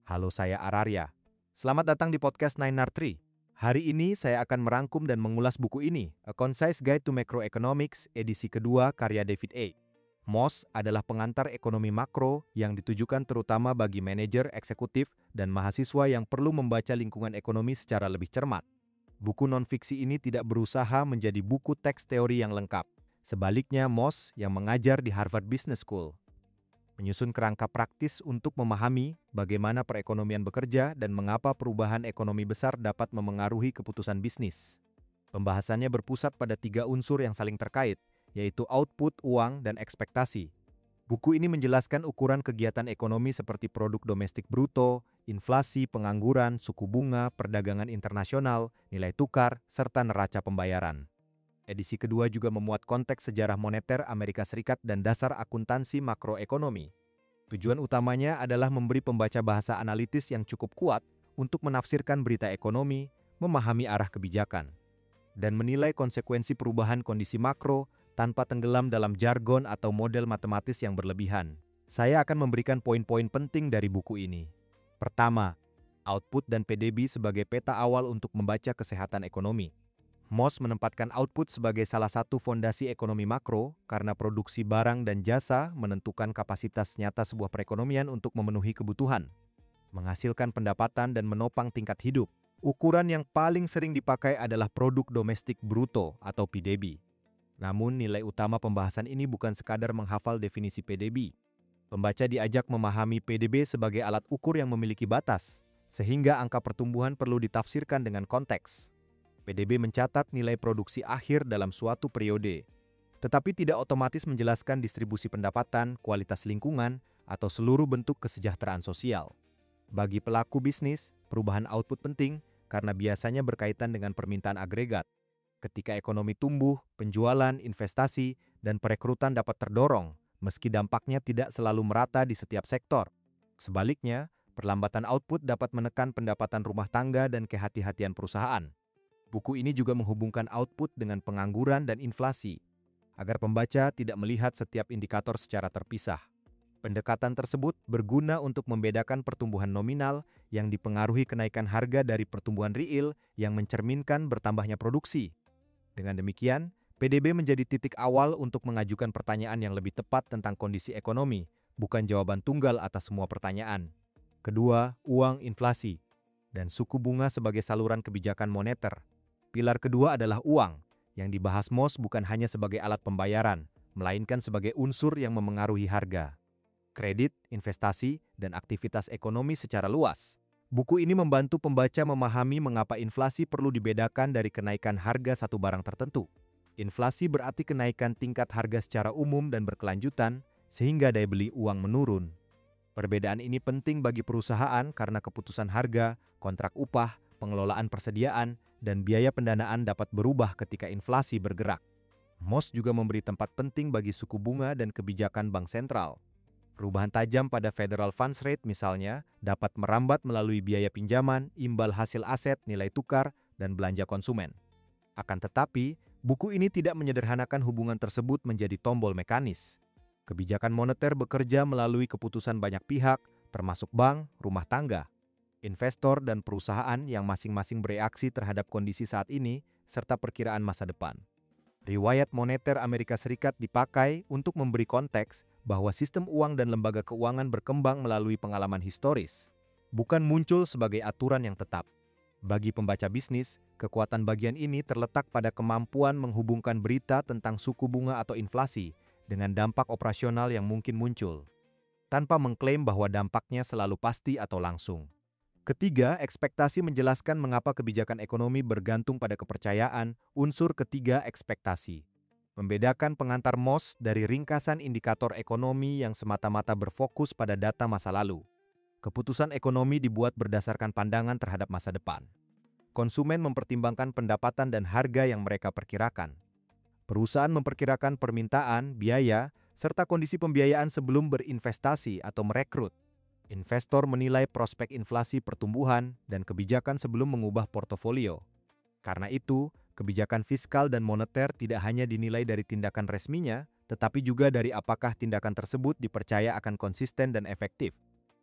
Halo, saya Ararya. Selamat datang di podcast 9R3. Hari ini saya akan merangkum dan mengulas buku ini, A Concise Guide to Macroeconomics, edisi kedua karya David A. Moss adalah pengantar ekonomi makro yang ditujukan terutama bagi manajer eksekutif dan mahasiswa yang perlu membaca lingkungan ekonomi secara lebih cermat. Buku non-fiksi ini tidak berusaha menjadi buku teks teori yang lengkap. Sebaliknya, Moss yang mengajar di Harvard Business School menyusun kerangka praktis untuk memahami bagaimana perekonomian bekerja dan mengapa perubahan ekonomi besar dapat memengaruhi keputusan bisnis. Pembahasannya berpusat pada 3 unsur yang saling terkait, yaitu output, uang, dan ekspektasi. Buku ini menjelaskan ukuran kegiatan ekonomi seperti produk domestik bruto, inflasi, pengangguran, suku bunga, perdagangan internasional, nilai tukar, serta neraca pembayaran. Edisi kedua juga memuat konteks sejarah moneter Amerika Serikat dan dasar akuntansi makroekonomi. Tujuan utamanya adalah memberi pembaca bahasa analitis yang cukup kuat untuk menafsirkan berita ekonomi, memahami arah kebijakan, dan menilai konsekuensi perubahan kondisi makro tanpa tenggelam dalam jargon atau model matematis yang berlebihan. Saya akan memberikan poin-poin penting dari buku ini. Pertama, output dan PDB sebagai peta awal untuk membaca kesehatan ekonomi. Moss menempatkan output sebagai salah satu fondasi ekonomi makro karena produksi barang dan jasa menentukan kapasitas nyata sebuah perekonomian untuk memenuhi kebutuhan, menghasilkan pendapatan dan menopang tingkat hidup. Ukuran yang paling sering dipakai adalah produk domestik bruto atau PDB. Namun nilai utama pembahasan ini bukan sekadar menghafal definisi PDB. Pembaca diajak memahami PDB sebagai alat ukur yang memiliki batas, sehingga angka pertumbuhan perlu ditafsirkan dengan konteks. PDB mencatat nilai produksi akhir dalam suatu periode, tetapi tidak otomatis menjelaskan distribusi pendapatan, kualitas lingkungan, atau seluruh bentuk kesejahteraan sosial. Bagi pelaku bisnis, perubahan output penting karena biasanya berkaitan dengan permintaan agregat. Ketika ekonomi tumbuh, penjualan, investasi, dan perekrutan dapat terdorong, meski dampaknya tidak selalu merata di setiap sektor. Sebaliknya, perlambatan output dapat menekan pendapatan rumah tangga dan kehati-hatian perusahaan. Buku ini juga menghubungkan output dengan pengangguran dan inflasi, agar pembaca tidak melihat setiap indikator secara terpisah. Pendekatan tersebut berguna untuk membedakan pertumbuhan nominal yang dipengaruhi kenaikan harga dari pertumbuhan real yang mencerminkan bertambahnya produksi. Dengan demikian, PDB menjadi titik awal untuk mengajukan pertanyaan yang lebih tepat tentang kondisi ekonomi, bukan jawaban tunggal atas semua pertanyaan. Kedua, uang, inflasi, dan suku bunga sebagai saluran kebijakan moneter. Pilar kedua adalah uang, yang dibahas Moss bukan hanya sebagai alat pembayaran, melainkan sebagai unsur yang memengaruhi harga, kredit, investasi, dan aktivitas ekonomi secara luas. Buku ini membantu pembaca memahami mengapa inflasi perlu dibedakan dari kenaikan harga satu barang tertentu. Inflasi berarti kenaikan tingkat harga secara umum dan berkelanjutan, sehingga daya beli uang menurun. Perbedaan ini penting bagi perusahaan karena keputusan harga, kontrak upah, pengelolaan persediaan, dan biaya pendanaan dapat berubah ketika inflasi bergerak. Moss juga memberi tempat penting bagi suku bunga dan kebijakan bank sentral. Perubahan tajam pada Federal Funds Rate misalnya dapat merambat melalui biaya pinjaman, imbal hasil aset, nilai tukar, dan belanja konsumen. Akan tetapi, buku ini tidak menyederhanakan hubungan tersebut menjadi tombol mekanis. Kebijakan moneter bekerja melalui keputusan banyak pihak, termasuk bank, rumah tangga, investor, dan perusahaan yang masing-masing bereaksi terhadap kondisi saat ini, serta perkiraan masa depan. Riwayat moneter Amerika Serikat dipakai untuk memberi konteks bahwa sistem uang dan lembaga keuangan berkembang melalui pengalaman historis, bukan muncul sebagai aturan yang tetap. Bagi pembaca bisnis, kekuatan bagian ini terletak pada kemampuan menghubungkan berita tentang suku bunga atau inflasi dengan dampak operasional yang mungkin muncul, tanpa mengklaim bahwa dampaknya selalu pasti atau langsung. Ketiga, ekspektasi menjelaskan mengapa kebijakan ekonomi bergantung pada kepercayaan. Unsur ketiga, ekspektasi membedakan pengantar Moss dari ringkasan indikator ekonomi yang semata-mata berfokus pada data masa lalu. Keputusan ekonomi dibuat berdasarkan pandangan terhadap masa depan. Konsumen mempertimbangkan pendapatan dan harga yang mereka perkirakan. Perusahaan memperkirakan permintaan, biaya, serta kondisi pembiayaan sebelum berinvestasi atau merekrut. Investor menilai prospek inflasi, pertumbuhan, dan kebijakan sebelum mengubah portofolio. Karena itu, kebijakan fiskal dan moneter tidak hanya dinilai dari tindakan resminya, tetapi juga dari apakah tindakan tersebut dipercaya akan konsisten dan efektif.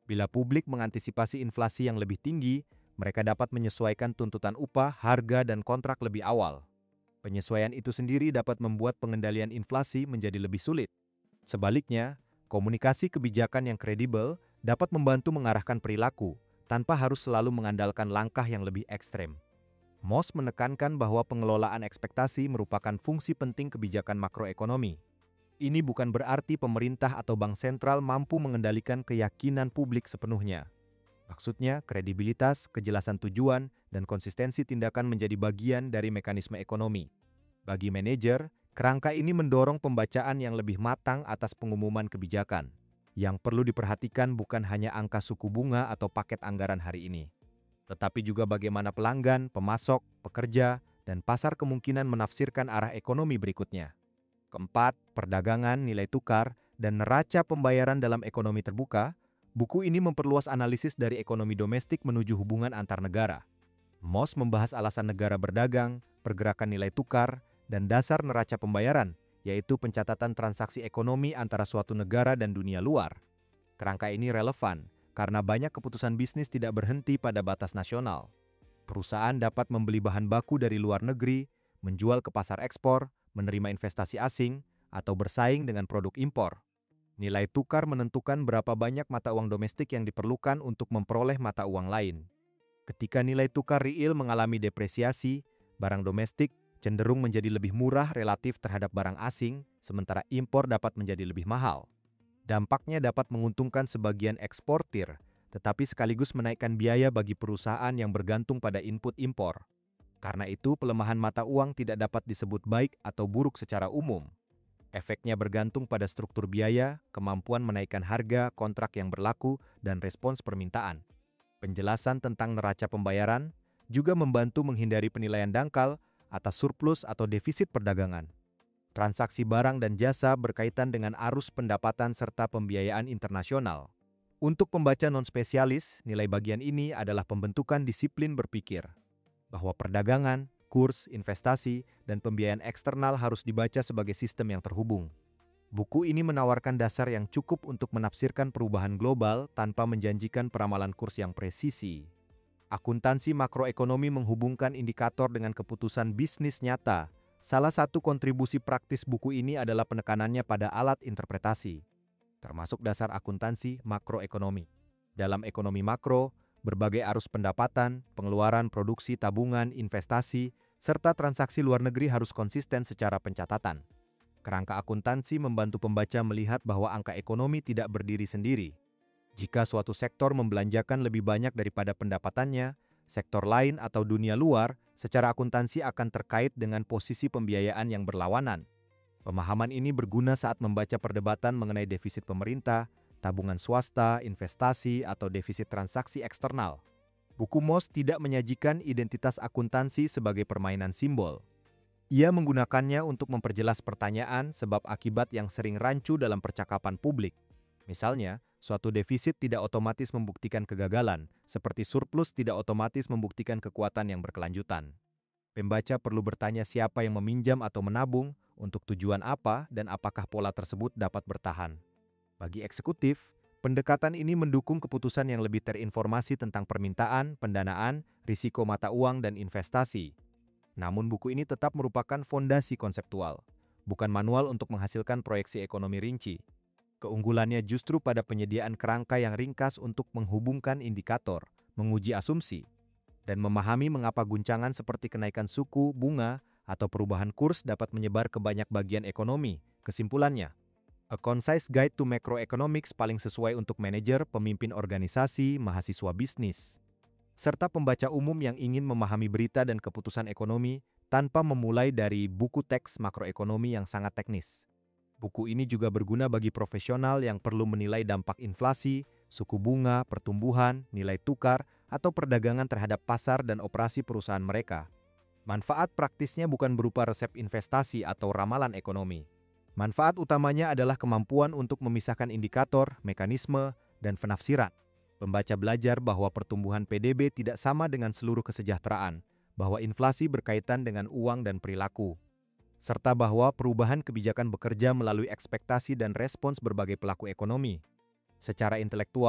Bila publik mengantisipasi inflasi yang lebih tinggi, mereka dapat menyesuaikan tuntutan upah, harga, dan kontrak lebih awal. Penyesuaian itu sendiri dapat membuat pengendalian inflasi menjadi lebih sulit. Sebaliknya, komunikasi kebijakan yang kredibel dapat membantu mengarahkan perilaku tanpa harus selalu mengandalkan langkah yang lebih ekstrem. Moss menekankan bahwa pengelolaan ekspektasi merupakan fungsi penting kebijakan makroekonomi. Ini bukan berarti pemerintah atau bank sentral mampu mengendalikan keyakinan publik sepenuhnya. Maksudnya, kredibilitas, kejelasan tujuan, dan konsistensi tindakan menjadi bagian dari mekanisme ekonomi. Bagi manajer, kerangka ini mendorong pembacaan yang lebih matang atas pengumuman kebijakan. Yang perlu diperhatikan bukan hanya angka suku bunga atau paket anggaran hari ini, tetapi juga bagaimana pelanggan, pemasok, pekerja, dan pasar kemungkinan menafsirkan arah ekonomi berikutnya. Keempat, perdagangan, nilai tukar, dan neraca pembayaran dalam ekonomi terbuka. Buku ini memperluas analisis dari ekonomi domestik menuju hubungan antar negara. Moss membahas alasan negara berdagang, pergerakan nilai tukar, dan dasar neraca pembayaran, yaitu pencatatan transaksi ekonomi antara suatu negara dan dunia luar. Kerangka ini relevan karena banyak keputusan bisnis tidak berhenti pada batas nasional. Perusahaan dapat membeli bahan baku dari luar negeri, menjual ke pasar ekspor, menerima investasi asing, atau bersaing dengan produk impor. Nilai tukar menentukan berapa banyak mata uang domestik yang diperlukan untuk memperoleh mata uang lain. Ketika nilai tukar real mengalami depresiasi, barang domestik cenderung menjadi lebih murah relatif terhadap barang asing, sementara impor dapat menjadi lebih mahal. Dampaknya dapat menguntungkan sebagian eksportir, tetapi sekaligus menaikkan biaya bagi perusahaan yang bergantung pada input impor. Karena itu, pelemahan mata uang tidak dapat disebut baik atau buruk secara umum. Efeknya bergantung pada struktur biaya, kemampuan menaikkan harga, kontrak yang berlaku, dan respons permintaan. Penjelasan tentang neraca pembayaran juga membantu menghindari penilaian dangkal atas surplus atau defisit perdagangan. Transaksi barang dan jasa berkaitan dengan arus pendapatan serta pembiayaan internasional. Untuk pembaca non-spesialis, nilai bagian ini adalah pembentukan disiplin berpikir, bahwa perdagangan, kurs, investasi, dan pembiayaan eksternal harus dibaca sebagai sistem yang terhubung. Buku ini menawarkan dasar yang cukup untuk menafsirkan perubahan global tanpa menjanjikan peramalan kurs yang presisi. Akuntansi makroekonomi menghubungkan indikator dengan keputusan bisnis nyata. Salah satu kontribusi praktis buku ini adalah penekanannya pada alat interpretasi, termasuk dasar akuntansi makroekonomi. Dalam ekonomi makro, berbagai arus pendapatan, pengeluaran, produksi, tabungan, investasi, serta transaksi luar negeri harus konsisten secara pencatatan. Kerangka akuntansi membantu pembaca melihat bahwa angka ekonomi tidak berdiri sendiri. Jika suatu sektor membelanjakan lebih banyak daripada pendapatannya, sektor lain atau dunia luar secara akuntansi akan terkait dengan posisi pembiayaan yang berlawanan. Pemahaman ini berguna saat membaca perdebatan mengenai defisit pemerintah, tabungan swasta, investasi, atau defisit transaksi eksternal. Buku Moss tidak menyajikan identitas akuntansi sebagai permainan simbol. Ia menggunakannya untuk memperjelas pertanyaan sebab akibat yang sering rancu dalam percakapan publik. Misalnya, suatu defisit tidak otomatis membuktikan kegagalan, seperti surplus tidak otomatis membuktikan kekuatan yang berkelanjutan. Pembaca perlu bertanya siapa yang meminjam atau menabung, untuk tujuan apa, dan apakah pola tersebut dapat bertahan. Bagi eksekutif, pendekatan ini mendukung keputusan yang lebih terinformasi tentang permintaan, pendanaan, risiko mata uang, dan investasi. Namun buku ini tetap merupakan fondasi konseptual, bukan manual untuk menghasilkan proyeksi ekonomi rinci. Keunggulannya justru pada penyediaan kerangka yang ringkas untuk menghubungkan indikator, menguji asumsi, dan memahami mengapa guncangan seperti kenaikan suku, bunga, atau perubahan kurs dapat menyebar ke banyak bagian ekonomi. Kesimpulannya, A Concise Guide to Macroeconomics paling sesuai untuk manajer, pemimpin organisasi, mahasiswa bisnis, serta pembaca umum yang ingin memahami berita dan keputusan ekonomi tanpa memulai dari buku teks makroekonomi yang sangat teknis. Buku ini juga berguna bagi profesional yang perlu menilai dampak inflasi, suku bunga, pertumbuhan, nilai tukar, atau perdagangan terhadap pasar dan operasi perusahaan mereka. Manfaat praktisnya bukan berupa resep investasi atau ramalan ekonomi. Manfaat utamanya adalah kemampuan untuk memisahkan indikator, mekanisme, dan penafsiran. Pembaca belajar bahwa pertumbuhan PDB tidak sama dengan seluruh kesejahteraan, bahwa inflasi berkaitan dengan uang dan perilaku, serta bahwa perubahan kebijakan bekerja melalui ekspektasi dan respons berbagai pelaku ekonomi. Secara intelektual,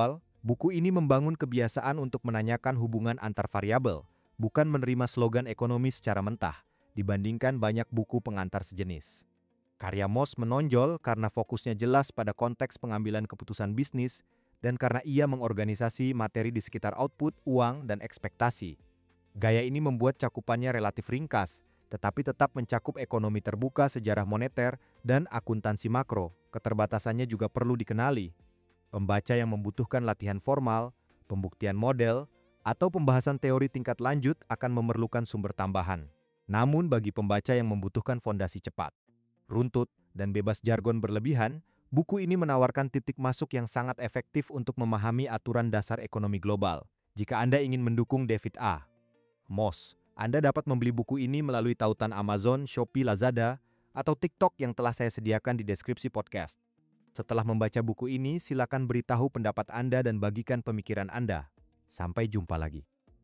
Buku ini membangun kebiasaan untuk menanyakan hubungan antar variabel, bukan menerima slogan ekonomi secara mentah, dibandingkan banyak buku pengantar sejenis. Karya Moss menonjol karena fokusnya jelas pada konteks pengambilan keputusan bisnis dan karena ia mengorganisasi materi di sekitar output, uang, dan ekspektasi. Gaya ini membuat cakupannya relatif ringkas, tetapi tetap mencakup ekonomi terbuka, sejarah moneter, dan akuntansi makro. Keterbatasannya juga perlu dikenali. Pembaca yang membutuhkan latihan formal, pembuktian model, atau pembahasan teori tingkat lanjut akan memerlukan sumber tambahan. Namun bagi pembaca yang membutuhkan fondasi cepat, runtut, dan bebas jargon berlebihan, buku ini menawarkan titik masuk yang sangat efektif untuk memahami aturan dasar ekonomi global. Jika Anda ingin mendukung David A. Moss, Anda dapat membeli buku ini melalui tautan Amazon, Shopee, Lazada, atau TikTok yang telah saya sediakan di deskripsi podcast. Setelah membaca buku ini, silakan beritahu pendapat Anda dan bagikan pemikiran Anda. Sampai jumpa lagi.